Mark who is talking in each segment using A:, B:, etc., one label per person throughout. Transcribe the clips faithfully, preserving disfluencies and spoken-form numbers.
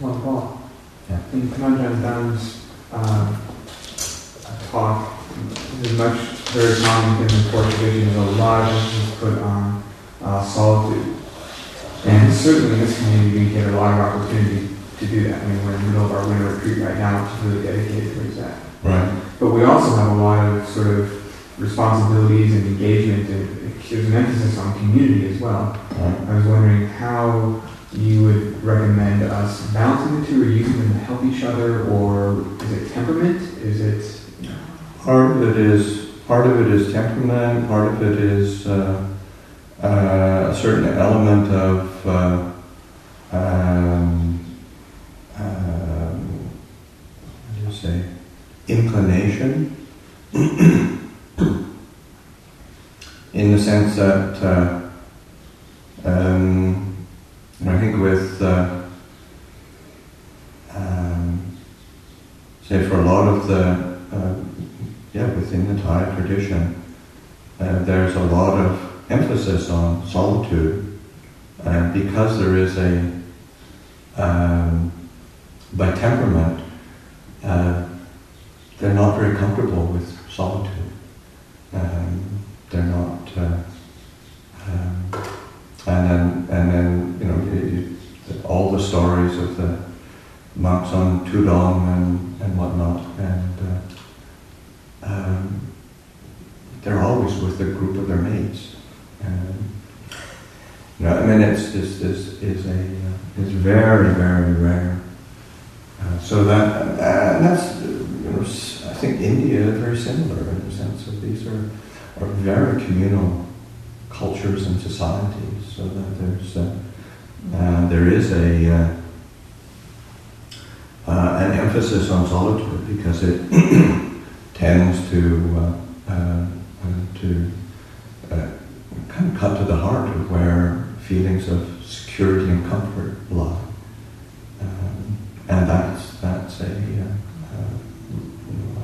A: One Paul.
B: Yeah.
A: In Kamanjan Dam's uh, talk, there's much very common in the core tradition. There's a lot of emphasis put on uh, solitude. And certainly in this community, we get a lot of opportunity to do that. I mean, we're in the middle of our winter retreat right now, which is really dedicated towards that.
B: Right.
A: But we also have a lot of sort of responsibilities and engagement, and there's an emphasis on community as well.
B: Right.
A: I was wondering how you would recommend us balancing the two, or using them to help each other, or is it temperament? Is it... You know?
B: Part of it is, part of it is temperament, part of it is uh, uh, a certain element of uh, um, um, what do you say, inclination, in the sense that uh, um, I think with uh, um, say for a lot of the uh, yeah within the Thai tradition, uh, there's a lot of emphasis on solitude, uh, because there is a um, by temperament, uh, they're not very comfortable with solitude. Um, they're not, uh, um, and then and then you know you, you, all the stories of the monks on Tudong and and whatnot, and uh, um, they're always with a group of their mates. Um, you know, I mean, it's this this is a uh, is very very rare. Uh, so that uh, and that's you know I think India is very similar in the sense of these are are very communal cultures and societies. So that there's uh, uh, there is a uh, uh, an emphasis on solitude because it tends to uh, uh, to uh, kind of cut to the heart of where feelings of security and comfort lie, um, and that's that's a uh, uh, you know,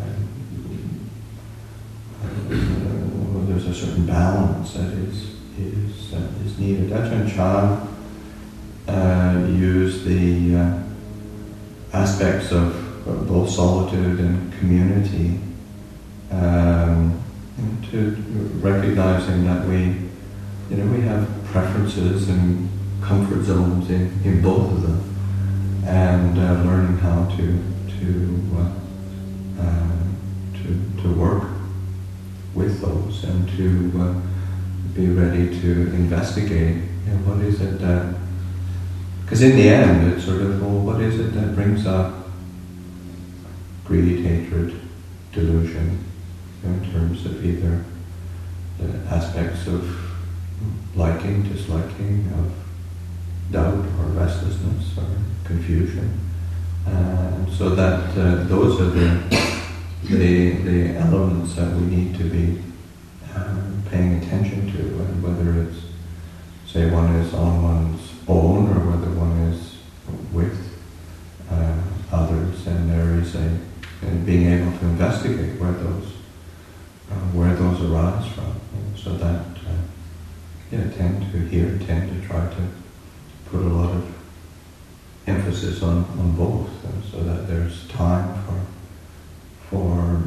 B: I, uh, there's a certain balance that is is uh, is needed. Ajahn Chah uh, used the uh, aspects of both solitude and community um, to recognizing that we, you know, we have preferences and comfort zones in, in both of them, and uh, learning how to to uh, uh, to to work with those and to uh, be ready to investigate. You know, what is it that? Because in the end, it's sort of, well, what is it that brings up greed, hatred, delusion, you know, in terms of either the aspects of liking, disliking, of doubt or restlessness or confusion, and so that uh, those are the, the the elements that we need to be um, paying attention to, and whether it's, say, one is on one's own or whether one is with uh, others, and there is a and being able to investigate where those uh, where those arise from, so that uh, yeah, tend to here tend to try to put a lot of emphasis on, on both, uh, so that there's time for for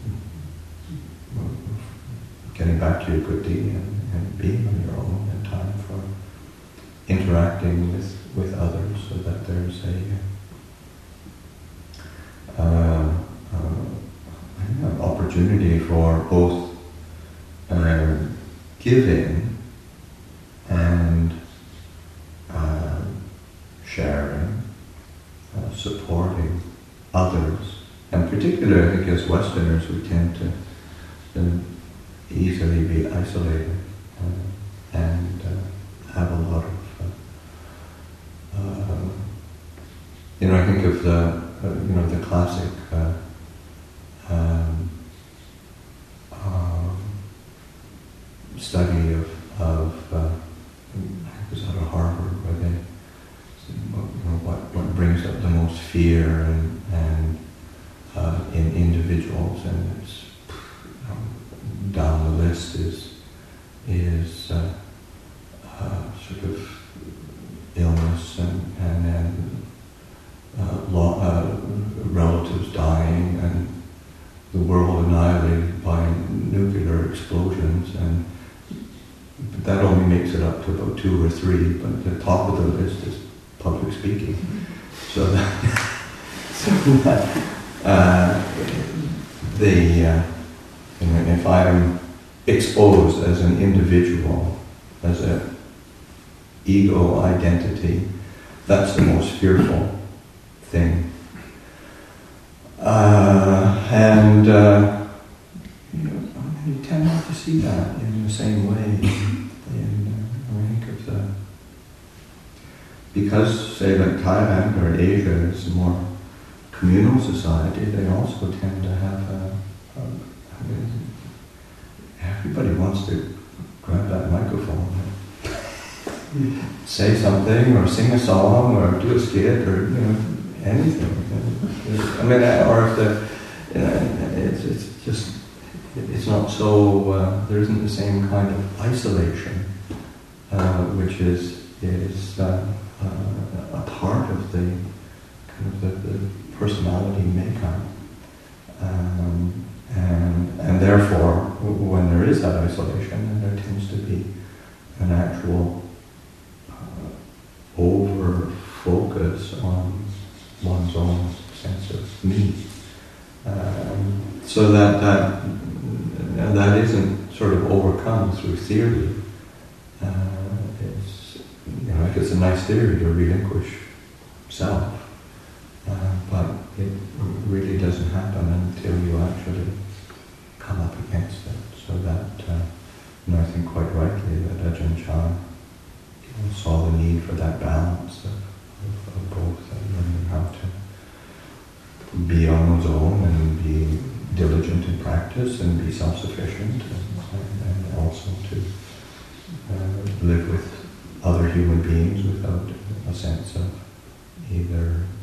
B: getting back to your good deed and, and being on your own, and time for interacting with, with others, so that there's a uh, uh, an opportunity for both uh, giving and uh, sharing, uh, supporting others, and particularly, I think, as Westerners, we tend to uh, easily be isolated uh, and uh, have a lot of, uh, uh, you know, I think of the, uh, you know, the classic uh, um, um, study of, of uh, I think it was out of Harvard, where they, you know, what, what brings up the most fear and, and uh, in individuals, and it's, you know, down the list is is uh, uh, sort of illness and and, and to about two or three, but the top of the list is public speaking. So that, so that uh, the uh, you know, if I am exposed as an individual, as a ego identity, that's the most fearful thing. Uh, and uh, you know, you tend not to see that in the same way. In, uh, I think of the because, say, like Thailand or Asia is a more communal society, they also tend to have a, a I mean, everybody wants to grab that microphone and say something or sing a song or do a skit or, you know, anything. I mean, or if the, you know, it's, it's just, it's not so, uh, there isn't the same kind of isolation, uh, which is, is uh, uh, a part of the kind of the, the personality makeup. Um, and, and therefore, when there is that isolation, then there tends to be an actual uh, over-focus on one's own sense of me. Um, so that, that that isn't sort of overcome through theory. Uh, it's, you know, like it's a nice theory to relinquish self, uh, but it really doesn't happen until you actually come up against it. So that, uh, you know, I think quite rightly that Ajahn Chah, you know, saw the need for that balance of, of, of both, and learning how to be on one's own and be diligent in practice and be self-sufficient, and, and, and also to uh, live with other human beings without a sense of either,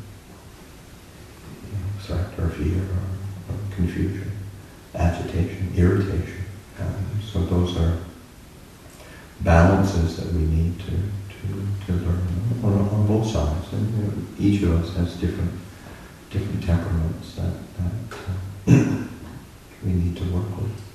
B: you know, threat or fear or, or confusion, agitation, irritation. Um, so those are balances that we need to, to, to learn on, on both sides. And you know, each of us has different different temperaments that, that uh, we need to work with.